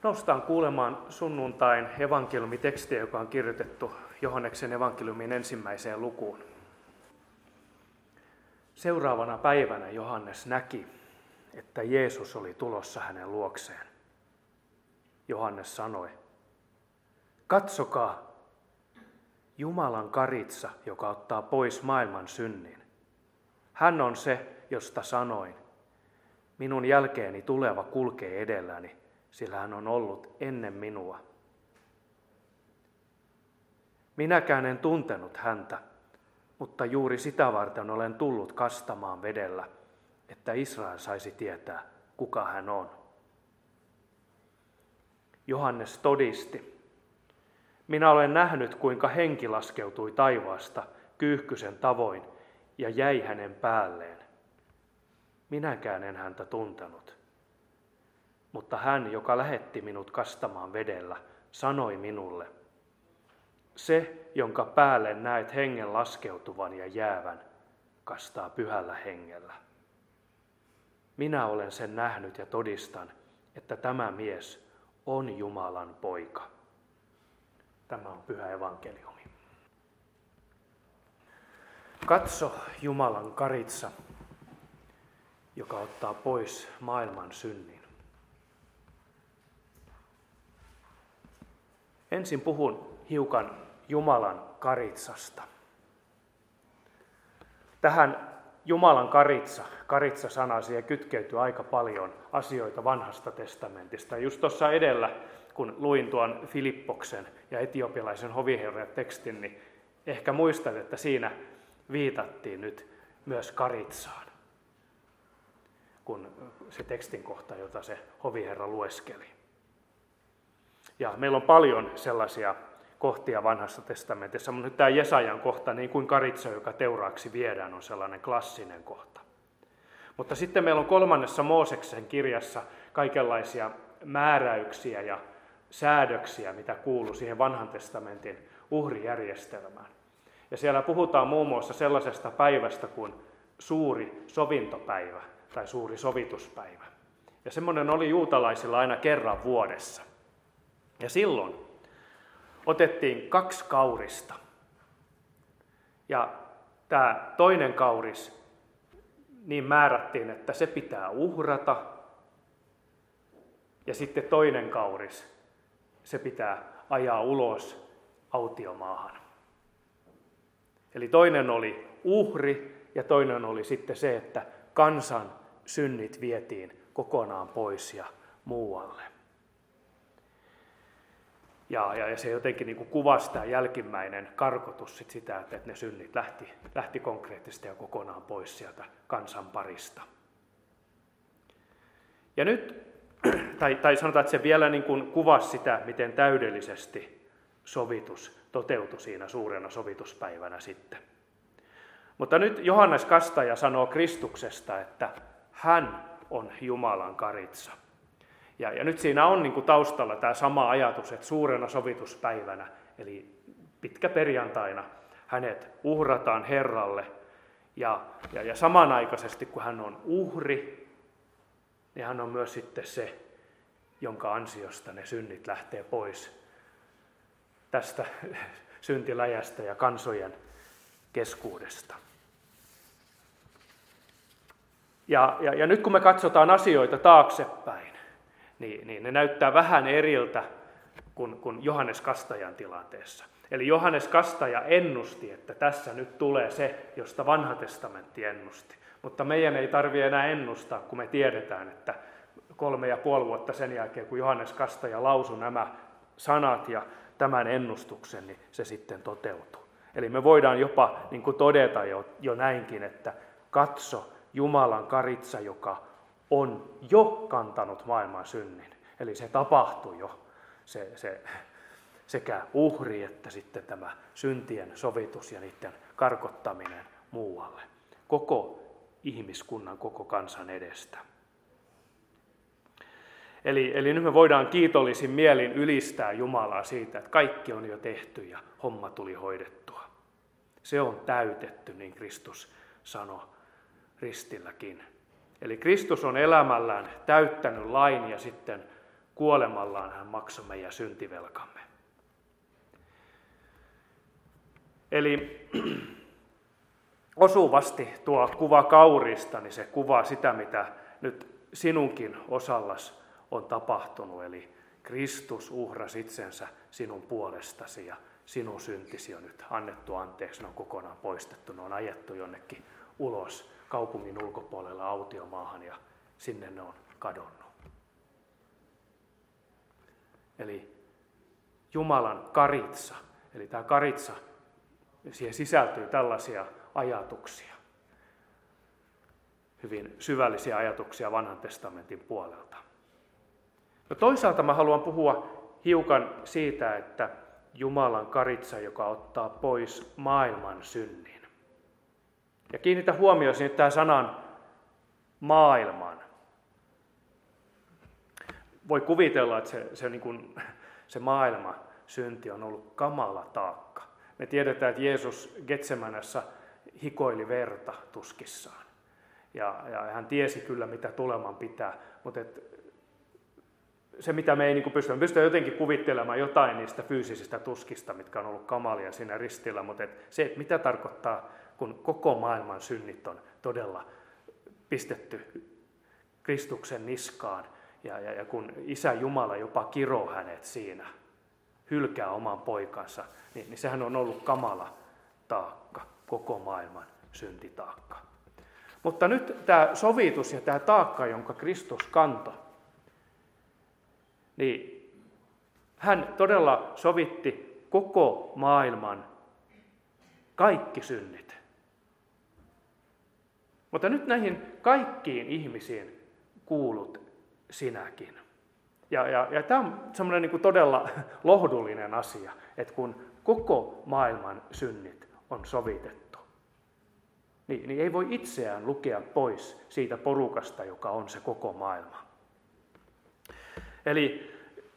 Noustaan kuulemaan sunnuntain evankeliumitekstiä, joka on kirjoitettu Johanneksen evankeliumin 1. lukuun. Seuraavana päivänä Johannes näki, että Jeesus oli tulossa hänen luokseen. Johannes sanoi, katsokaa, Jumalan karitsa, joka ottaa pois maailman synnin. Hän on se, josta sanoin, minun jälkeeni tuleva kulkee edelläni, sillä hän on ollut ennen minua. Minäkään en tuntenut häntä, mutta juuri sitä varten olen tullut kastamaan vedellä, että Israel saisi tietää, kuka hän on. Johannes todisti, minä olen nähnyt, kuinka henki laskeutui taivaasta kyyhkysen tavoin ja jäi hänen päälleen. Minäkään en häntä tuntenut. Mutta hän, joka lähetti minut kastamaan vedellä, sanoi minulle, se, jonka päälle näet hengen laskeutuvan ja jäävän, kastaa pyhällä hengellä. Minä olen sen nähnyt ja todistan, että tämä mies on Jumalan poika. Tämä on pyhä evankeliumi. Katso Jumalan karitsa, joka ottaa pois maailman synnin. Ensin puhun hiukan Jumalan karitsasta. Tähän Jumalan karitsa-sanaan siihen kytkeytyy aika paljon asioita Vanhasta testamentista. Just tuossa edellä, kun luin tuon Filippoksen ja etiopialaisen hoviherran tekstin, niin ehkä muistat, että siinä viitattiin nyt myös karitsaan, kun se tekstin kohta, jota se hoviherra lueskeli. Ja meillä on paljon sellaisia kohtia Vanhassa testamentissa, mutta nyt tämä Jesajan kohta, niin kuin karitsa, joka teuraaksi viedään, on sellainen klassinen kohta. Mutta sitten meillä on 3. Mooseksen kirjassa kaikenlaisia määräyksiä ja säädöksiä, mitä kuuluu siihen Vanhan testamentin uhrijärjestelmään. Ja siellä puhutaan muun muassa sellaisesta päivästä kuin suuri sovintopäivä tai suuri sovituspäivä. Ja semmoinen oli juutalaisilla aina kerran vuodessa. Ja silloin otettiin 2 kaurista. Ja tämä toinen kauris niin määrättiin, että se pitää uhrata. Ja sitten toinen kauris, se pitää ajaa ulos autiomaahan. Eli toinen oli uhri ja toinen oli sitten se, että kansan synnit vietiin kokonaan pois ja muualle. Ja se jotenkin niin kuin kuvasi tämä jälkimmäinen karkotus sitä, että ne synnit lähti konkreettisesti ja kokonaan pois sieltä kansan parista. Ja nyt, tai sanotaan, että se vielä niin kuin kuvasi sitä, miten täydellisesti sovitus toteutui siinä suurena sovituspäivänä sitten. Mutta nyt Johannes Kastaja sanoo Kristuksesta, että hän on Jumalan karitsa. Ja nyt siinä on niin kuin taustalla tämä sama ajatus, että suurena sovituspäivänä, eli pitkäperjantaina, hänet uhrataan Herralle. Ja samanaikaisesti, kun hän on uhri, niin hän on myös sitten se, jonka ansiosta ne synnit lähtee pois tästä syntiläjästä ja kansojen keskuudesta. Ja nyt kun me katsotaan asioita taaksepäin, niin ne näyttää vähän eriltä kuin Johannes Kastajan tilanteessa. Eli Johannes Kastaja ennusti, että tässä nyt tulee se, josta Vanha testamentti ennusti. Mutta meidän ei tarvitse enää ennustaa, kun me tiedetään, että 3,5 vuotta sen jälkeen, kun Johannes Kastaja lausui nämä sanat ja tämän ennustuksen, niin se sitten toteutuu. Eli me voidaan jopa niin kuin todeta jo näinkin, että katso Jumalan karitsa, joka on jo kantanut maailman synnin. Eli se tapahtui jo, se sekä uhri että sitten tämä syntien sovitus ja niiden karkottaminen muualle. Koko ihmiskunnan, koko kansan edestä. Eli nyt me voidaan kiitollisin mielin ylistää Jumalaa siitä, että kaikki on jo tehty ja homma tuli hoidettua. Se on täytetty, niin Kristus sanoi ristilläkin. Eli Kristus on elämällään täyttänyt lain ja sitten Kuolemallaan hän maksoi meidän syntivelkamme. Eli osuvasti tuo kuva kauriista, niin se kuvaa sitä, mitä nyt sinunkin osallas on tapahtunut. Eli Kristus uhrasi itsensä sinun puolestasi ja sinun syntisi on nyt annettu anteeksi, ne on kokonaan poistettu, ne on ajettu jonnekin ulos kaupungin ulkopuolella autiomaahan ja sinne ne on kadonnut. Eli Jumalan karitsa, eli tämä karitsa, siihen sisältyy tällaisia ajatuksia, hyvin syvällisiä ajatuksia Vanhan testamentin puolelta. No toisaalta mä haluan puhua hiukan siitä, että Jumalan karitsa, joka ottaa pois maailman synnin. Ja kiinnitä huomioon nyt tähän sanan maailman. Voi kuvitella, että se maailman synti on ollut kamala taakka. Me tiedetään, että Jeesus Getsemanessa hikoili verta tuskissaan. Ja hän tiesi kyllä, mitä tuleman pitää, mutta se, mitä me ei pysty jotenkin kuvittelemaan jotain niistä fyysisistä tuskista, mitkä on ollut kamalia siinä ristillä, mutta se, että mitä tarkoittaa, kun koko maailman synnit on todella pistetty Kristuksen niskaan, ja kun Isä Jumala jopa kiroo hänet siinä, hylkää oman poikansa, niin sehän on ollut kamala taakka, koko maailman syntitaakka. Mutta nyt tämä sovitus ja tämä taakka, jonka Kristus kantoi, niin hän todella sovitti koko maailman kaikki synnit. Mutta nyt näihin kaikkiin ihmisiin kuulut sinäkin. Ja tämä on semmoinen todella lohdullinen asia, että kun koko maailman synnit on sovitettu, niin ei voi itseään lukea pois siitä porukasta, joka on se koko maailma. Eli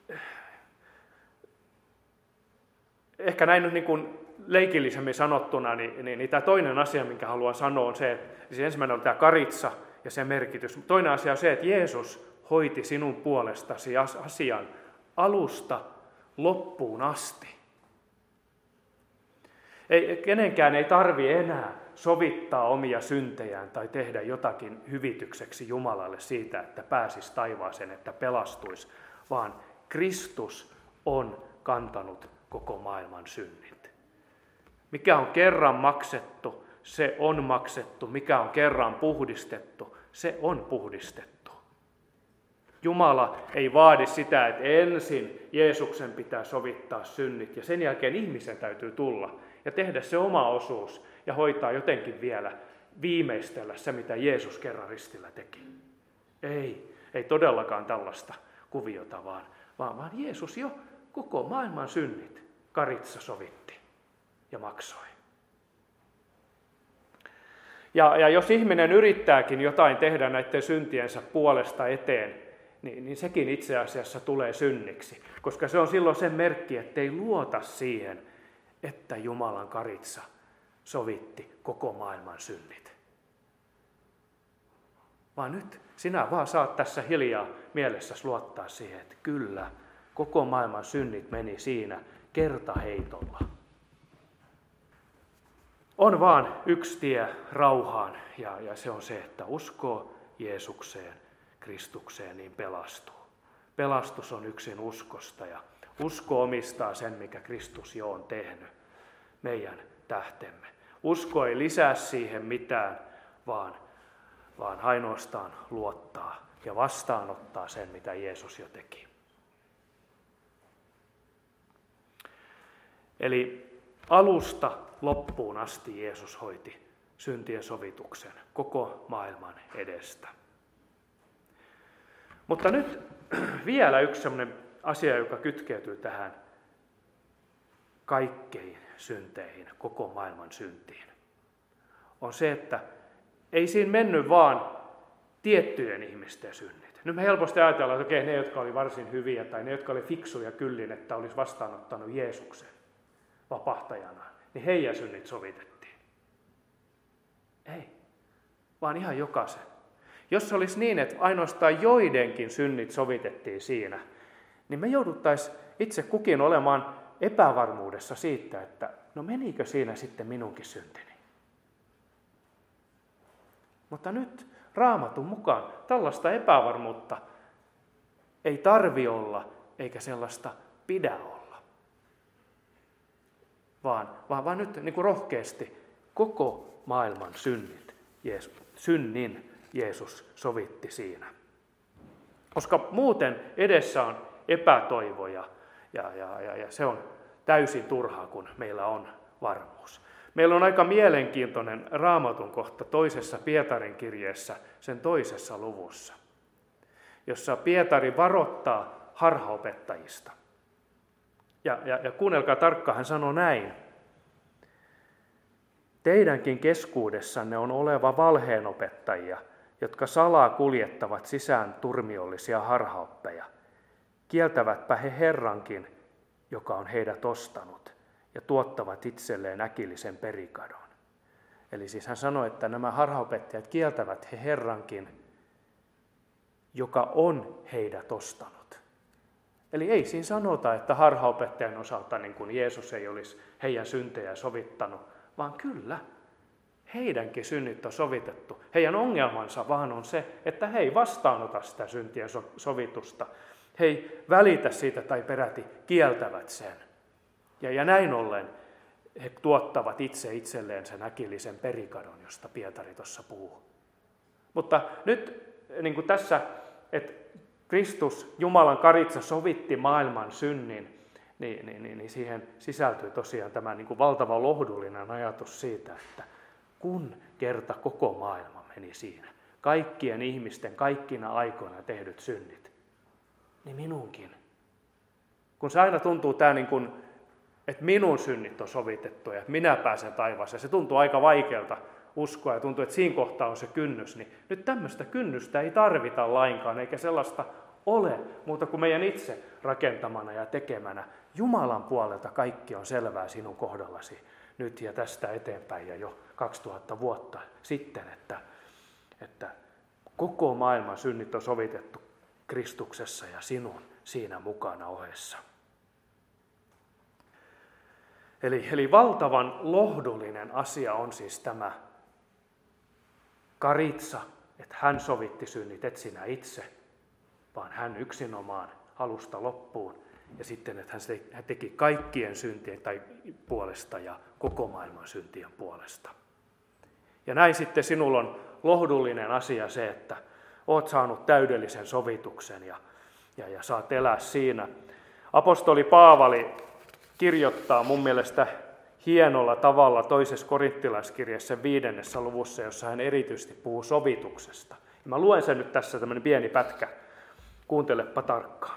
ehkä näin nyt leikillisemmin sanottuna, niin tämä toinen asia, minkä haluan sanoa, on se, että siis ensimmäinen on tämä karitsa ja sen merkitys. Toinen asia on se, että Jeesus hoiti sinun puolestasi asian alusta loppuun asti. Kenenkään ei tarvitse enää sovittaa omia syntejään tai tehdä jotakin hyvitykseksi Jumalalle siitä, että pääsisi taivaaseen, että pelastuisi, vaan Kristus on kantanut koko maailman synnit. Mikä on kerran maksettu, se on maksettu. Mikä on kerran puhdistettu, se on puhdistettu. Jumala ei vaadi sitä, että ensin Jeesuksen pitää sovittaa synnit ja sen jälkeen ihmisen täytyy tulla ja tehdä se oma osuus ja hoitaa jotenkin vielä viimeistellä se, mitä Jeesus kerran ristillä teki. Ei todellakaan tällaista kuviota, vaan Jeesus jo koko maailman synnit karitsa sovitti ja maksoi. Ja jos ihminen yrittääkin jotain tehdä näiden syntiensä puolesta eteen, niin sekin itse asiassa tulee synniksi, koska se on silloin sen merkki, ettei luota siihen, että Jumalan karitsa sovitti koko maailman synnit. Vaan nyt sinä vaan saat tässä hiljaa mielessäsi luottaa siihen, että kyllä, koko maailman synnit meni siinä kertaheitolla. On vaan yksi tie rauhaan ja se on se, että uskoo Jeesukseen, Kristukseen, niin pelastuu. Pelastus on yksin uskosta ja usko omistaa sen, mikä Kristus jo on tehnyt meidän tähtemme. Usko ei lisää siihen mitään, vaan ainoastaan luottaa ja vastaanottaa sen, mitä Jeesus jo teki. Eli alusta loppuun asti Jeesus hoiti syntien sovituksen koko maailman edestä. Mutta nyt vielä yksi sellainen asia, joka kytkeytyy tähän kaikkein synteihin, koko maailman syntiin, on se, että ei siinä mennyt vaan tiettyjen ihmisten synnit. Nyt me helposti ajatellaan, että okei, ne, jotka oli varsin hyviä tai ne, jotka oli fiksuja kyllin, että olisi vastaanottanut Jeesuksen vapahtajana, niin heidän synnit sovitettiin. Ei, vaan ihan jokaisen. Jos se olisi niin, että ainoastaan joidenkin synnit sovitettiin siinä, niin me jouduttaisiin itse kukin olemaan epävarmuudessa siitä, että no menikö siinä sitten minunkin syntini. Mutta nyt Raamatun mukaan tällaista epävarmuutta ei tarvi olla, eikä sellaista pidä olla. Vaan nyt niin kuin rohkeasti koko maailman synnin Jeesus sovitti siinä. Koska muuten edessä on epätoivo ja se on täysin turhaa, kun meillä on varmuus. Meillä on aika mielenkiintoinen Raamatun kohta toisessa Pietarin kirjeessä, sen 2. luvussa, jossa Pietari varoittaa harhaopettajista. Ja kuunnelkaa tarkkaan, hän sanoo näin. Teidänkin keskuudessanne on oleva valheenopettajia, jotka salaa kuljettavat sisään turmiollisia harhaoppeja. Kieltävätpä he Herrankin, joka on heidät ostanut, ja tuottavat itselleen äkillisen perikadon. Eli siis hän sanoi, että nämä harhaopettajat kieltävät he Herrankin, joka on heidät ostanut. Eli ei siinä sanota, että harhaopettajan osalta niin kuin Jeesus ei olisi heidän syntejä sovittanut, vaan kyllä, heidänkin synnit on sovitettu. Heidän ongelmansa vaan on se, että he ei vastaanota sitä syntien sovitusta. He ei välitä siitä tai peräti kieltävät sen. Ja näin ollen he tuottavat itselleen sen äkillisen perikadon, josta Pietari tuossa puhuu. Mutta nyt niin kuin tässä, että Kristus, Jumalan karitsa, sovitti maailman synnin, niin siihen sisältyy tosiaan tämä niin kuin valtava lohdullinen ajatus siitä, että kun kerta koko maailma meni siinä, kaikkien ihmisten kaikkina aikoina tehdyt synnit, niin minunkin. Kun se aina tuntuu tämä, niin kuin, että minun synnit on sovitettu ja että minä pääsen taivaaseen, se tuntuu aika vaikealta uskoa ja tuntuu, että siinä kohtaa on se kynnys, niin nyt tämmöistä kynnystä ei tarvita lainkaan, eikä sellaista ole muuta kuin meidän itse rakentamana ja tekemänä. Jumalan puolelta kaikki on selvää sinun kohdallasi nyt ja tästä eteenpäin ja jo 2000 vuotta sitten, että koko maailman synnit on sovitettu Kristuksessa ja sinun siinä mukana ohessa. Eli valtavan lohdullinen asia on siis tämä karitsa, että hän sovitti synnit, et sinä itse, vaan hän yksinomaan alusta loppuun. Ja sitten, että hän teki kaikkien syntien tai puolesta ja koko maailman syntien puolesta. Ja näin sitten sinulla on lohdullinen asia se, että olet saanut täydellisen sovituksen ja saat elää siinä. Apostoli Paavali kirjoittaa mun mielestä hienolla tavalla 2. korinttilaiskirjassa 5. luvussa, jossa hän erityisesti puhuu sovituksesta. Ja mä luen sen nyt tässä, tämmöinen pieni pätkä. Kuuntelepa tarkkaan.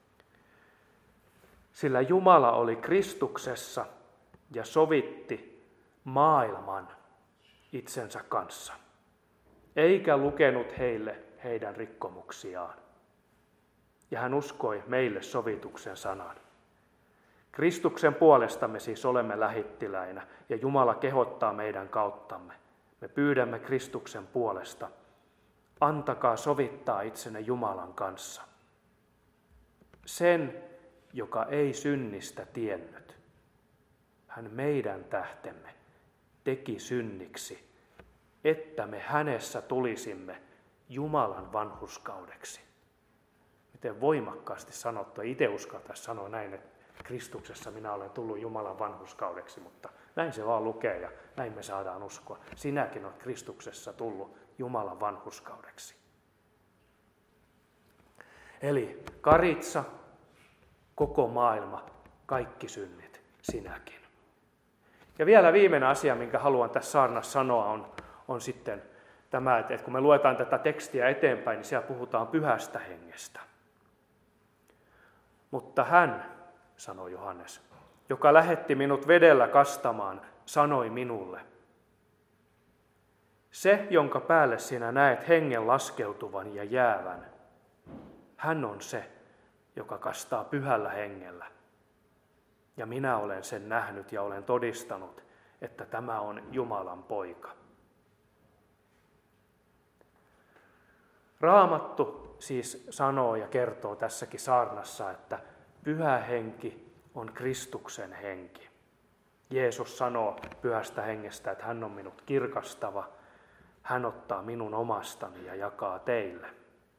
Sillä Jumala oli Kristuksessa ja sovitti maailman itsensä kanssa, eikä lukenut heille heidän rikkomuksiaan. Ja hän uskoi meille sovituksen sanan. Kristuksen puolesta me siis olemme lähettiläinä, ja Jumala kehottaa meidän kauttamme. Me pyydämme Kristuksen puolesta. Antakaa sovittaa itsenne Jumalan kanssa. Sen, joka ei synnistä tiennyt, hän meidän tähtemme teki synniksi, että me hänessä tulisimme Jumalan vanhurskaudeksi. Miten voimakkaasti sanottu, itse uskaltaisi sanoa näin, että Kristuksessa minä olen tullut Jumalan vanhurskaudeksi, mutta näin se vaan lukee ja näin me saadaan uskoa. Sinäkin olet Kristuksessa tullut Jumalan vanhurskaudeksi. Eli karitsa, koko maailma, kaikki synnit, sinäkin. Ja vielä viimeinen asia, minkä haluan tässä saarnassa sanoa, on sitten tämä, että kun me luetaan tätä tekstiä eteenpäin, niin siellä puhutaan Pyhästä Hengestä. Mutta hän, sanoi Johannes, joka lähetti minut vedellä kastamaan, sanoi minulle, se, jonka päälle sinä näet hengen laskeutuvan ja jäävän, hän on se, joka kastaa Pyhällä Hengellä. Ja minä olen sen nähnyt ja olen todistanut, että tämä on Jumalan poika. Raamattu siis sanoo ja kertoo tässäkin saarnassa, että Pyhä Henki on Kristuksen henki. Jeesus sanoo Pyhästä Hengestä, että hän on minut kirkastava, hän ottaa minun omastani ja jakaa teille.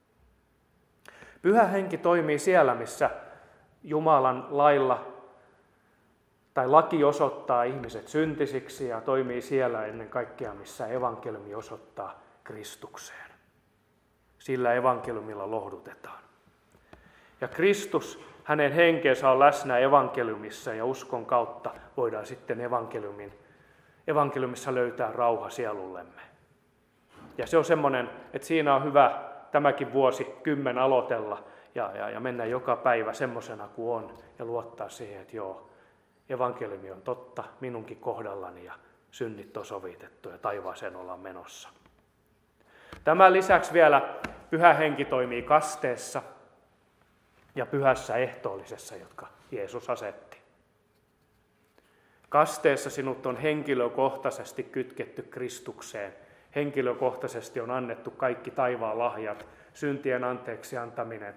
Pyhä Henki toimii siellä, missä Jumalan lailla tai laki osoittaa ihmiset syntisiksi, ja toimii siellä ennen kaikkea, missä evankeliumi osoittaa Kristukseen. Sillä evankeliumilla lohdutetaan. Ja Kristus, hänen henkeensä on läsnä evankeliumissa, ja uskon kautta voidaan sitten evankeliumissa löytää rauha sielullemme. Ja se on semmoinen, että siinä on hyvä tämäkin vuosikymmen aloitella ja mennä joka päivä semmoisena kuin on ja luottaa siihen, että joo, evankeliumi on totta minunkin kohdallani ja synnit on sovitettu ja taivaaseen ollaan menossa. Tämän lisäksi vielä Pyhä Henki toimii kasteessa ja pyhässä ehtoollisessa, jotka Jeesus asetti. Kasteessa sinut on henkilökohtaisesti kytketty Kristukseen. Henkilökohtaisesti on annettu kaikki taivaan lahjat, syntien anteeksi antaminen,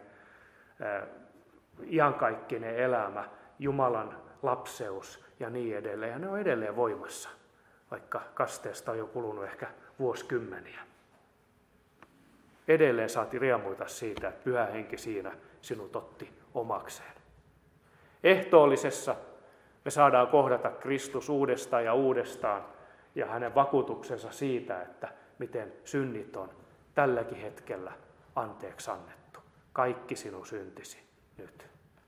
iankaikkinen elämä, Jumalan lapseus ja niin edelleen. Ja ne on edelleen voimassa, vaikka kasteesta on jo kulunut ehkä vuosikymmeniä. Edelleen saat riemuita siitä, että Pyhä Henki siinä sinut otti omakseen. Ehtoollisessa me saadaan kohdata Kristus uudestaan ja uudestaan ja hänen vakuutuksensa siitä, että miten synnit on tälläkin hetkellä anteeksi annettu. Kaikki sinun syntisi nyt.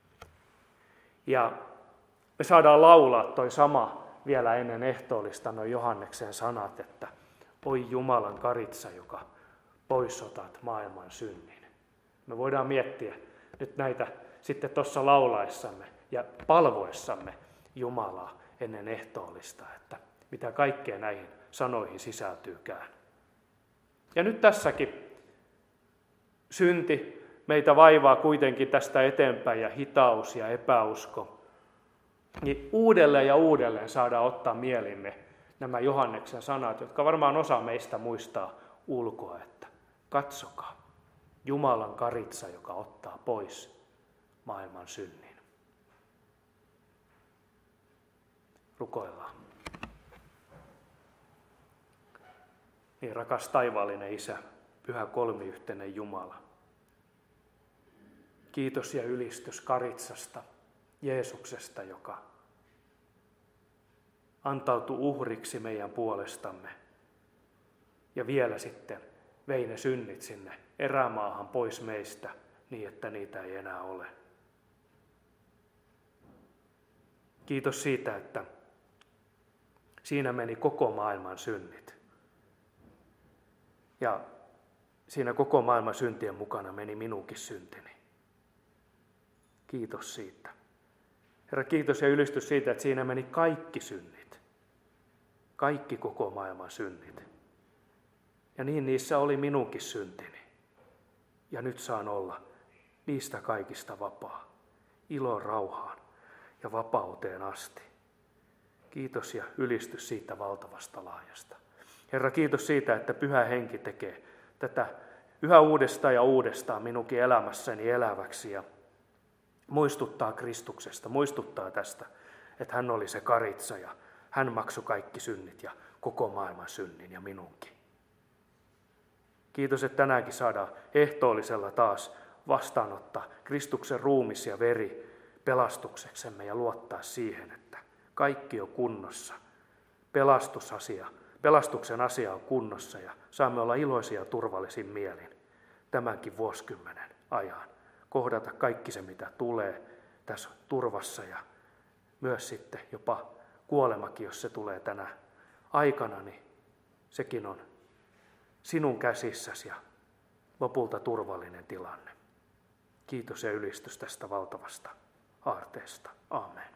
Ja me saadaan laulaa toi sama vielä ennen ehtoollista, nuo Johanneksen sanat, että oi Jumalan karitsa, joka poissotat maailman synnin. Me voidaan miettiä nyt näitä sitten tuossa laulaessamme ja palvoessamme Jumalaa ennen ehtoollista, että mitä kaikkea näihin sanoihin sisältyykään. Ja nyt tässäkin synti meitä vaivaa kuitenkin tästä eteenpäin ja hitaus ja epäusko. Niin uudelleen ja uudelleen saadaan ottaa mielimme nämä Johanneksen sanat, jotka varmaan osa meistä muistaa ulkoa, että katsokaa, Jumalan karitsa, joka ottaa pois maailman synnin. Rukoillaan. Niin rakas taivaallinen Isä, pyhä kolmiyhteinen Jumala. Kiitos ja ylistys karitsasta, Jeesuksesta, joka antautui uhriksi meidän puolestamme ja vielä sitten vei ne synnit sinne erämaahan pois meistä niin, että niitä ei enää ole. Kiitos siitä, että siinä meni koko maailman synnit. Ja siinä koko maailman syntien mukana meni minunkin syntini. Kiitos siitä. Herra, kiitos ja ylistys siitä, että siinä meni kaikki synnit. Kaikki koko maailman synnit. Ja niin niissä oli minunkin syntini. Ja nyt saan olla niistä kaikista vapaa. Iloon, rauhaan ja vapauteen asti. Kiitos ja ylistys siitä valtavasta laajasta. Herra, kiitos siitä, että Pyhä Henki tekee tätä yhä uudestaan ja uudestaan minunkin elämässäni eläväksi ja muistuttaa Kristuksesta, muistuttaa tästä, että hän oli se karitsa ja hän maksoi kaikki synnit ja koko maailman synnin ja minunkin. Kiitos, että tänäänkin saadaan ehtoollisella taas vastaanottaa Kristuksen ruumis ja veri pelastukseksemme ja luottaa siihen, että kaikki on kunnossa. Pelastuksen asia on kunnossa ja saamme olla iloisia ja turvallisin mielin tämänkin vuosikymmenen ajan. Kohdata kaikki se, mitä tulee tässä turvassa ja myös sitten jopa kuolemakin, jos se tulee tänä aikana, niin sekin on sinun käsissäsi ja lopulta turvallinen tilanne. Kiitos ja ylistys tästä valtavasta aarteesta. Aamen.